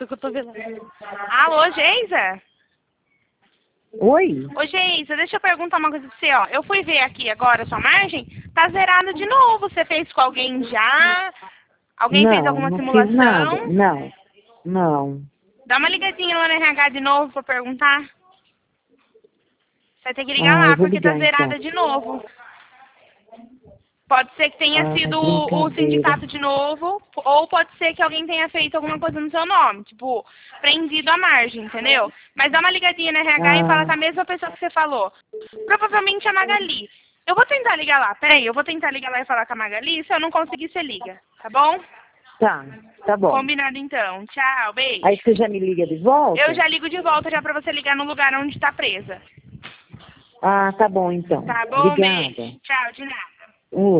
seu cotovelado. Alô, Geisa? Oi? Ô, Geisa, deixa eu perguntar uma coisa pra você, ó. Eu fui ver aqui agora a sua margem, tá zerada de novo. Você fez com alguém já? Alguém fez alguma Não fiz nada. simulação? Não. Dá uma ligadinha lá no RH de novo pra perguntar. Você vai ter que ligar Eu lá, vou porque tá ligar zerada então. de novo. Pode ser que tenha sido o Brincadeira. sindicato de novo, ou pode ser que alguém tenha feito alguma coisa no seu nome, tipo, prendido a margem, entendeu? Mas dá uma ligadinha na RH e fala com a mesma pessoa que você falou. Provavelmente a Magali. Eu vou tentar ligar lá, peraí, eu vou tentar ligar lá e falar com a Magali, se eu não conseguir, você liga, tá bom? Tá bom. Combinado então. Tchau, beijo. Aí você já me liga de volta? Eu já ligo de volta já pra você ligar no lugar onde tá presa. Tá bom então. Tá bom, Obrigada. beijo. Tchau, de nada. Oi.